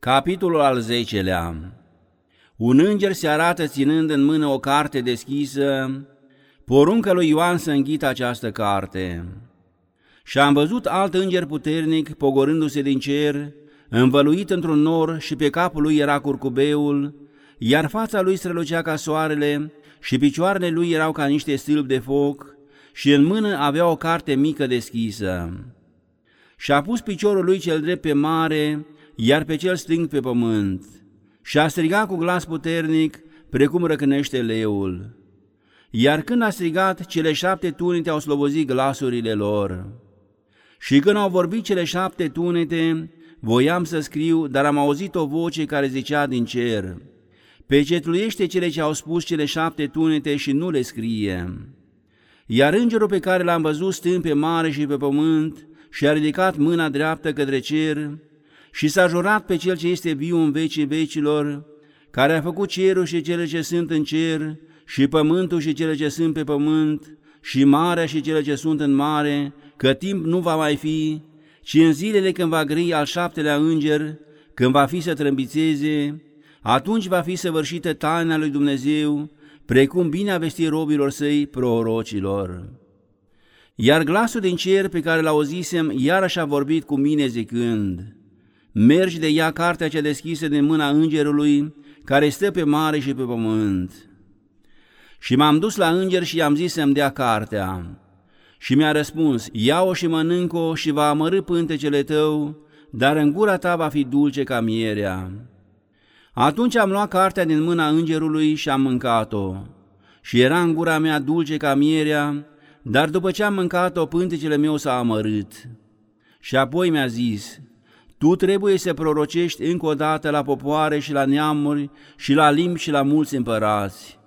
Capitolul al 10-lea. Un înger se arată ținând în mână o carte deschisă, poruncă lui Ioan să înghită această carte. Și am văzut alt înger puternic pogorându-se din cer, învăluit într-un nor și pe capul lui era curcubeul, iar fața lui strălucea ca soarele și picioarele lui erau ca niște stâlpi de foc și în mână avea o carte mică deschisă. Și-a pus piciorul lui cel drept pe mare, iar pe cel stâng pe pământ, și a strigat cu glas puternic, precum răcnește leul. Iar când a strigat, cele 7 tunete au slobozit glasurile lor. Și când au vorbit cele 7 tunete, voiam să scriu, dar am auzit o voce care zicea din cer: pecetluiește cele ce au spus cele 7 tunete și nu le scrie. Iar îngerul pe care l-am văzut stând pe mare și pe pământ și-a ridicat mâna dreaptă către cer și s-a jurat pe cel ce este viu în vecii vecilor, care a făcut cerul și cele ce sunt în cer, și pământul și cele ce sunt pe pământ, și marea și cele ce sunt în mare, că timp nu va mai fi, ci în zilele când va grăi al 7-lea înger, când va fi să trâmbițeze, atunci va fi săvârșită taina lui Dumnezeu, precum bine a vestit robilor săi prorocilor. Iar glasul din cer pe care l-auzisem iarăși a vorbit cu mine zicând: mergi de ia cartea cea deschisă din mâna îngerului care stă pe mare și pe pământ. Și m-am dus la înger și i-am zis să-mi dea cartea. Și mi-a răspuns: ia-o și mănânc-o și va amărî pântecele tău, dar în gura ta va fi dulce ca mierea. Atunci am luat cartea din mâna îngerului și am mâncat-o. Și era în gura mea dulce ca mierea, dar după ce am mâncat-o, pântecele meu s-a amărât. Și apoi mi-a zis: tu trebuie să prorocești încă o dată la popoare și la neamuri și la limbi și la mulți împărați.